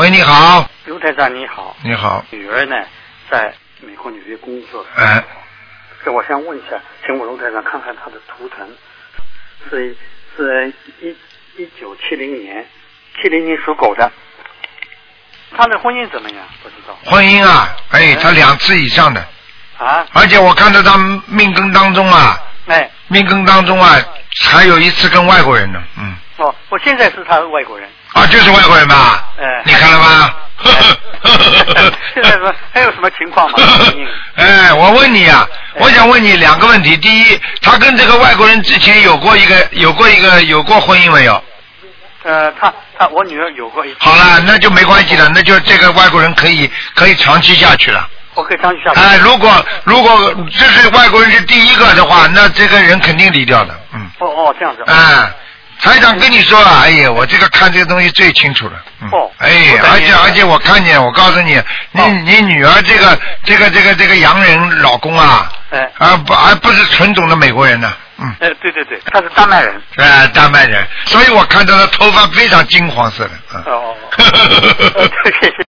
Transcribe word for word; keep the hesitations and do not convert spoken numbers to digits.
喂，你好。 卢台长你好。 你好。 女儿呢，在美国纽约工作。 哎。 这我想问一下，请我卢台长看看她的图腾，是是一一九七零年，七零年属狗的。她的婚姻怎么样？不知道。 婚姻啊，哎，她两次以上的。 啊。 而且我看到她命根当中啊。 哎。命根当中啊，还有一次跟外国人呢，嗯。 哦，我现在是他的外国人。 啊，就是外国人吧？ 哎。 你看了吗？ 现在说还有什么情况吗？ 哎，我问你啊，我想问你两个问题。第一，他跟这个外国人之前有过一个、有过一个、有过婚姻没有？ 呃，他他我女儿有过一次。 好了，那就没关系了，那就这个外国人可以可以长期下去了。 我可以长期下去。 哎，如果如果这是外国人是第一个的话，那这个人肯定离掉的，嗯。 哦哦，这样子。 哎。台长跟你说啊，哎呀，我这个看这个东西最清楚了。嗯、哦。哎，而且而且我看见，我告诉你，你、哦、你女儿这个这个这个这个洋人老公啊，哎，而不而不是纯种的美国人呢。嗯。 哎，对对对，他是丹麦人。 哎、呃，丹麦人，所以我看到他头发非常金黄色的。嗯、哦。谢谢。